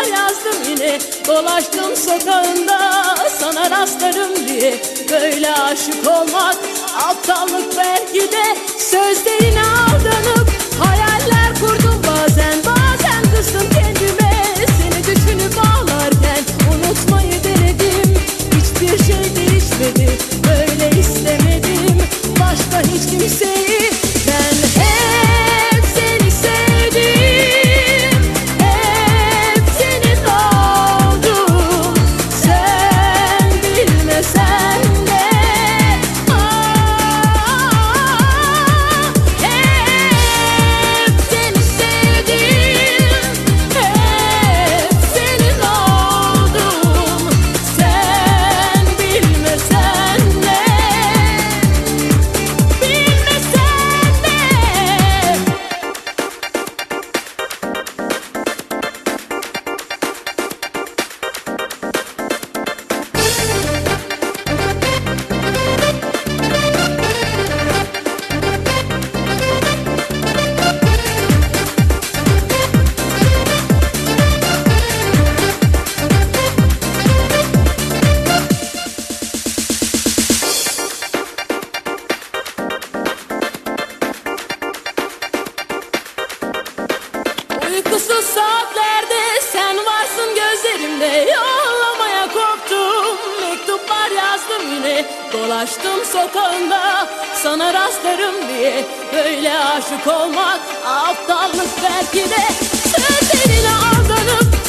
yazdım yine. Dolaştım sokağında sana rastlarım diye. Böyle aşık olmak aptallık belki de. Sözlerine aldanıp hayaller kurdum bazen. Bazen kızdım kendime seni düşünüp ağlarken. Unutmayı denedim, hiçbir şey değişmedi. Böyle istemedim başka hiç kimseyi. Ben hep seni sevdim, hep senin oldum. Sen bilmesen de hep seni sevdim, hep senin oldum. Sen bilmesen de, bilmesen de. Uykusuz saatlerde sen varsın gözlerimde. Yollamaya korktum, mektuplar yazdım yine. Dolaştım sokağında sana rastlarım diye. Böyle aşık olmak aptallık belki de. Sözlerine aldanıp